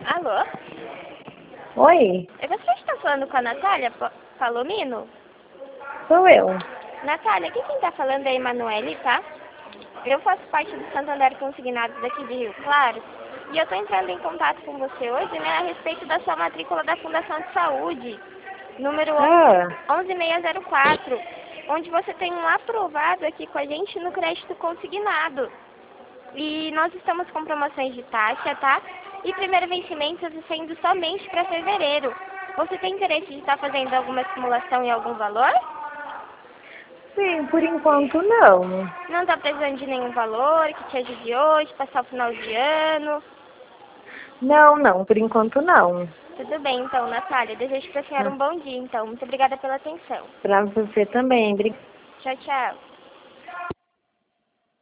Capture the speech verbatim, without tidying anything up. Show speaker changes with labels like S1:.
S1: Alô?
S2: Oi,
S1: É você que está falando com a Natália Pa- Palomino?
S2: sou eu.
S1: Natália, aqui quem está falando é a Emanuele, tá? Eu faço parte do Santander Consignados daqui de Rio Claro. E eu estou entrando em contato com você hoje, né, a respeito da sua matrícula da Fundação de Saúde, número
S2: Ah,
S1: onze mil seiscentos e quatro, onde você tem um aprovado aqui com a gente no crédito consignado. E nós estamos com promoções de taxa, tá? E primeiro vencimento sendo somente para fevereiro. Você tem interesse de estar fazendo alguma simulação em algum valor?
S2: sim, por enquanto não.
S1: Não está precisando de nenhum valor que te ajude hoje, passar o final de ano?
S2: Não, não, por enquanto não.
S1: Tudo bem, então, Natália. Desejo para a senhora
S2: Ah,
S1: um bom dia, então. Muito obrigada pela atenção.
S2: pra você também. Obrigada.
S1: Tchau, tchau.